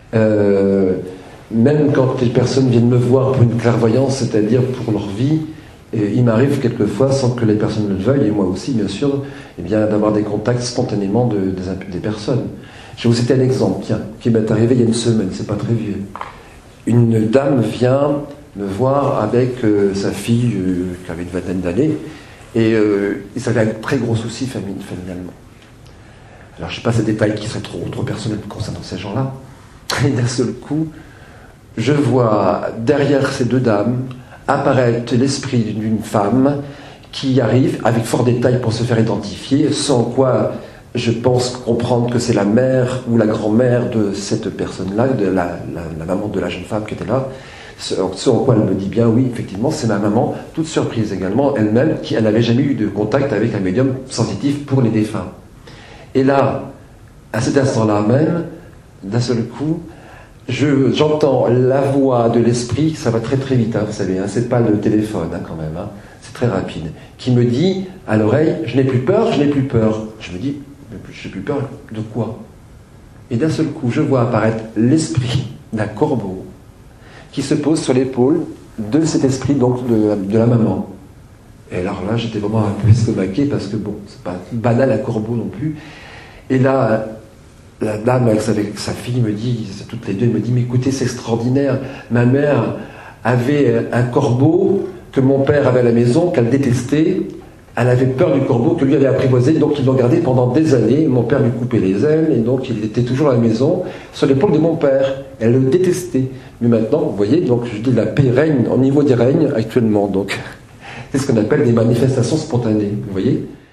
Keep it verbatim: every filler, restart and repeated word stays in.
Euh, même quand les personnes viennent me voir pour une clairvoyance, c'est-à-dire pour leur vie, et il m'arrive quelquefois, sans que les personnes le veuillent, et moi aussi bien sûr, eh bien, d'avoir des contacts spontanément de, des, des personnes. Je vais vous citer un exemple, tiens, qui m'est arrivé il y a une semaine, c'est pas très vieux. Une dame vient me voir avec euh, sa fille euh, qui avait une vingtaine d'années, et euh, ils avaient un très gros souci famille, familialement. Alors je passe à des détails qui sont trop, trop personnels concernant ces gens-là. Et d'un seul coup, je vois derrière ces deux dames apparaître l'esprit d'une femme qui arrive avec fort détail pour se faire identifier, sans quoi je pense comprendre que c'est la mère ou la grand-mère de cette personne-là, de la, la, la maman de la jeune femme qui était là. Sans quoi elle me dit bien, oui, effectivement, c'est ma maman, toute surprise également, elle-même, qui elle n'avait jamais eu de contact avec un médium sensitif pour les défunts. Et là, à cet instant-là même, d'un seul coup, je, j'entends la voix de l'esprit, ça va très très vite, hein, vous savez, hein, c'est pas le téléphone hein, quand même, hein, c'est très rapide, qui me dit à l'oreille, je n'ai plus peur, je n'ai plus peur. Je me dis, je n'ai plus peur de quoi? Et d'un seul coup, je vois apparaître l'esprit d'un corbeau qui se pose sur l'épaule de cet esprit, donc de, de la maman. Et alors là, j'étais vraiment un peu estomaqué, parce que bon, c'est pas banal un corbeau non plus. Et là, la dame avec sa, avec sa fille me dit, toutes les deux, me dit, mais écoutez, c'est extraordinaire, ma mère avait un corbeau que mon père avait à la maison, qu'elle détestait, elle avait peur du corbeau que lui avait apprivoisé, donc ils l'ont gardé pendant des années, mon père lui coupait les ailes, et donc il était toujours à la maison, sur l'épaule de mon père, elle le détestait. Mais maintenant, vous voyez, donc je dis la paix règne, au niveau des règnes actuellement, donc c'est ce qu'on appelle des manifestations spontanées, vous voyez.